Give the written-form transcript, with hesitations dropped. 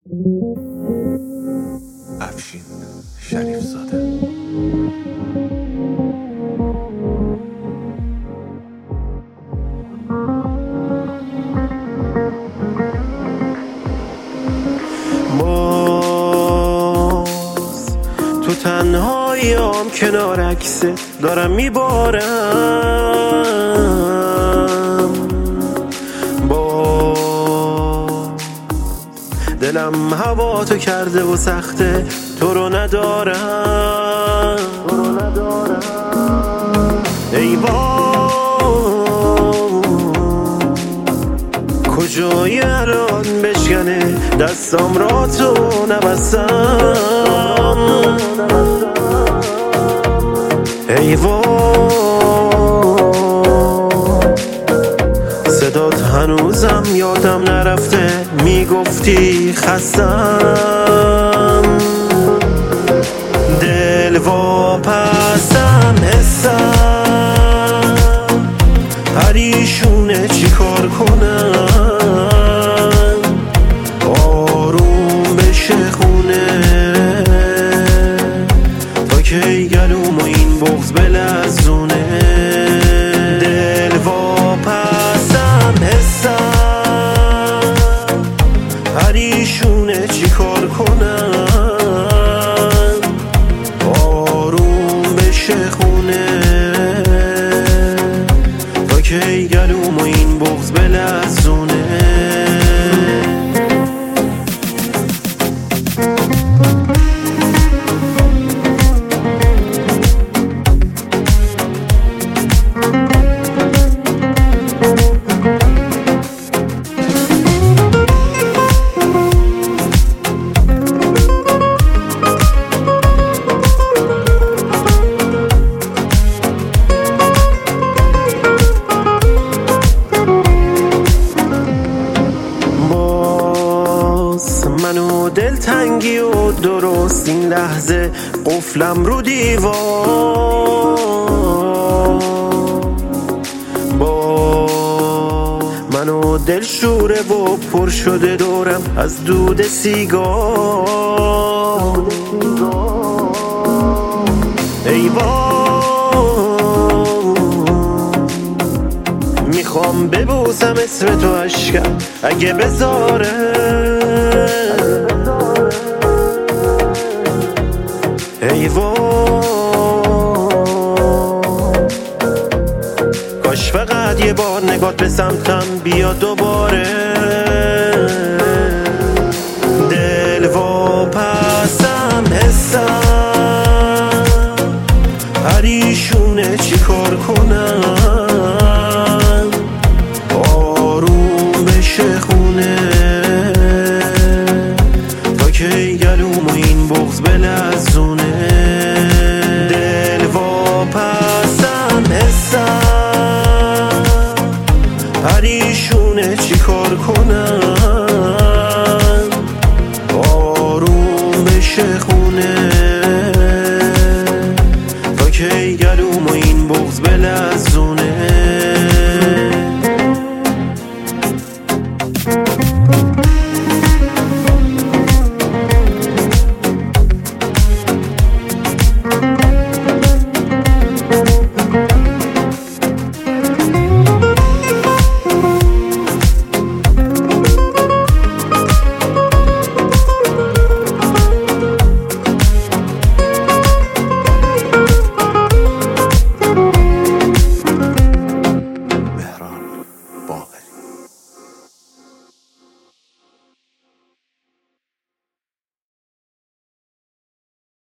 افشین شریف زاده. باز تو تنهاییام کنار عکست دارم میبارم، دلم هوا تو کرده و سخته تو رو ندارم. ای وای کجای الان بشکنه دستام را تو نبستم. ای وای صدات هنوزم یادم نرفته، میگفتی خستم. دل واپسم حسم پریشونه چی کار کنم آروم بشه خونه تا کی گلوم و این بغض بلرزونه. دل واپسم حسم پریشونه چی کار کنم آروم بشه خونه تا کی گلوم و این بغض بلرزونه. منو دلتنگی و درست این لحظه قفلم رو دیوار، با منو دل شوره و پر شده دورم از دود سیگار. ای وای میخوام ببوسم اسم تو اشکم اگه بذاره. ای وای کاش فقط یه بار نگات به سمتم بیاد دوباره.